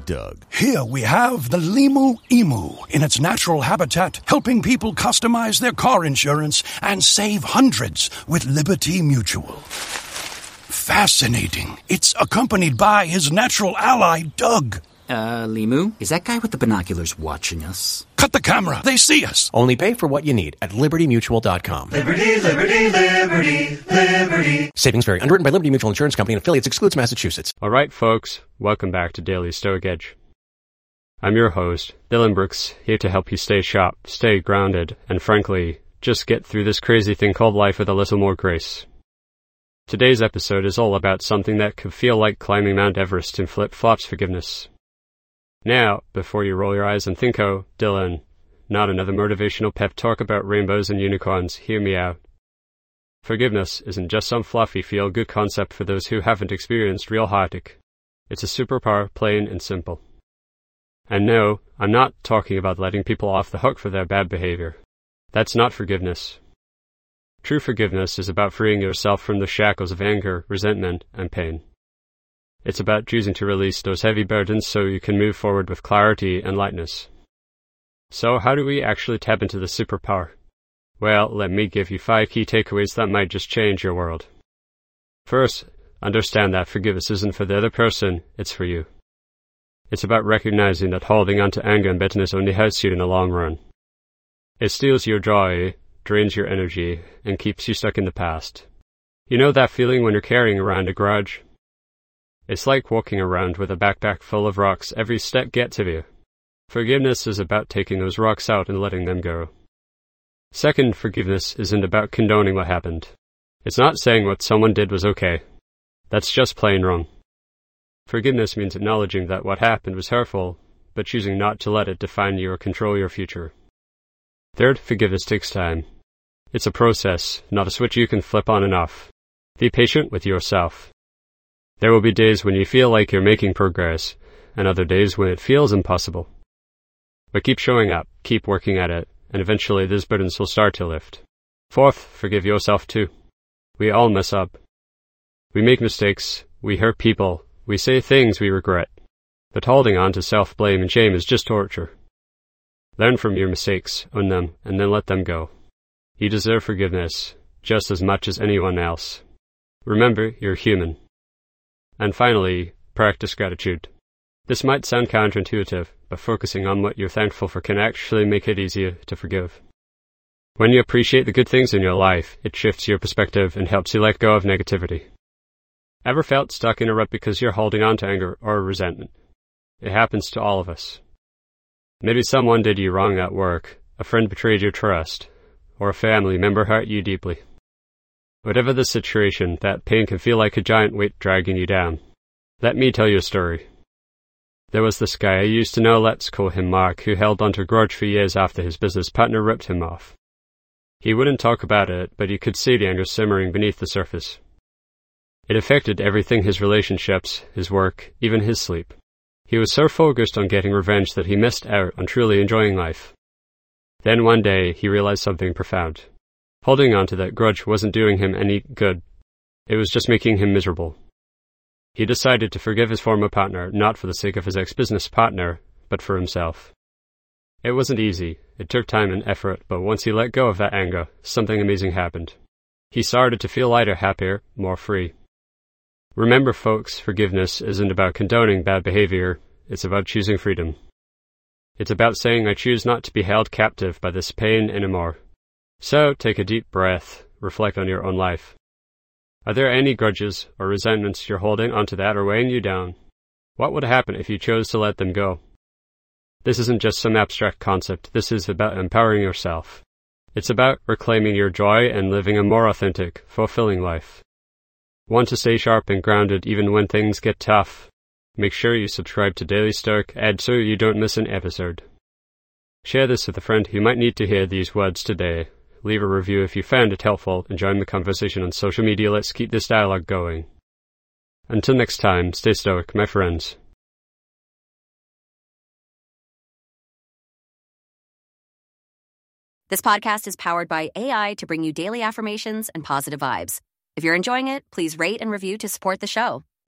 Doug. Here we have the Limu Emu in its natural habitat, helping people customize their car insurance and save hundreds with Liberty Mutual. Fascinating. It's accompanied by his natural ally, Doug. Limu, is that guy with the binoculars watching us? Cut the camera. They see us. Only pay for what you need at libertymutual.com. Liberty, liberty, liberty, liberty. Savings vary. Underwritten by Liberty Mutual Insurance Company and affiliates. Excludes Massachusetts. All right, folks. Welcome back to Daily Stoic Edge. I'm your host, Dylan Brooks, here to help you stay sharp, stay grounded, and frankly, just get through this crazy thing called life with a little more grace. Today's episode is all about something that could feel like climbing Mount Everest in flip-flops forgiveness. Now, before you roll your eyes and think, oh, Dylan, not another motivational pep talk about rainbows and unicorns, hear me out. Forgiveness isn't just some fluffy feel-good concept for those who haven't experienced real heartache. It's a superpower, plain and simple. And no, I'm not talking about letting people off the hook for their bad behavior. That's not forgiveness. True forgiveness is about freeing yourself from the shackles of anger, resentment, and pain. It's about choosing to release those heavy burdens so you can move forward with clarity and lightness. So how do we actually tap into the superpower? Well, let me give you 5 key takeaways that might just change your world. First, understand that forgiveness isn't for the other person, it's for you. It's about recognizing that holding on to anger and bitterness only hurts you in the long run. It steals your joy, drains your energy, and keeps you stuck in the past. You know that feeling when you're carrying around a grudge? It's like walking around with a backpack full of rocks every step gets of you. Forgiveness is about taking those rocks out and letting them go. Second, forgiveness isn't about condoning what happened. It's not saying what someone did was okay. That's just plain wrong. Forgiveness means acknowledging that what happened was hurtful, but choosing not to let it define you or control your future. Third, forgiveness takes time. It's a process, not a switch you can flip on and off. Be patient with yourself. There will be days when you feel like you're making progress, and other days when it feels impossible. But keep showing up, keep working at it, and eventually these burdens will start to lift. Fourth, forgive yourself too. We all mess up. We make mistakes, we hurt people, we say things we regret. But holding on to self-blame and shame is just torture. Learn from your mistakes, own them, and then let them go. You deserve forgiveness, just as much as anyone else. Remember, you're human. And finally, practice gratitude. This might sound counterintuitive, but focusing on what you're thankful for can actually make it easier to forgive. When you appreciate the good things in your life, it shifts your perspective and helps you let go of negativity. Ever felt stuck in a rut because you're holding on to anger or resentment? It happens to all of us. Maybe someone did you wrong at work, a friend betrayed your trust, or a family member hurt you deeply. Whatever the situation, that pain can feel like a giant weight dragging you down. Let me tell you a story. There was this guy I used to know, let's call him Mark, who held onto a grudge for years after his business partner ripped him off. He wouldn't talk about it, but you could see the anger simmering beneath the surface. It affected everything: his relationships, his work, even his sleep. He was so focused on getting revenge that he missed out on truly enjoying life. Then one day, he realized something profound. Holding on to that grudge wasn't doing him any good. It was just making him miserable. He decided to forgive his former partner, not for the sake of his ex-business partner, but for himself. It wasn't easy. It took time and effort, but once he let go of that anger, something amazing happened. He started to feel lighter, happier, more free. Remember, folks, forgiveness isn't about condoning bad behavior. It's about choosing freedom. It's about saying, I choose not to be held captive by this pain anymore. So, take a deep breath, reflect on your own life. Are there any grudges or resentments you're holding onto that are weighing you down? What would happen if you chose to let them go? This isn't just some abstract concept. This is about empowering yourself. It's about reclaiming your joy and living a more authentic, fulfilling life. Want to stay sharp and grounded even when things get tough? Make sure you subscribe to Daily Stoic Ed so you don't miss an episode. Share this with a friend who might need to hear these words today. Leave a review if you found it helpful and join the conversation on social media. Let's keep this dialogue going. Until next time, stay stoic, my friends. This podcast is powered by AI to bring you daily affirmations and positive vibes. If you're enjoying it, please rate and review to support the show.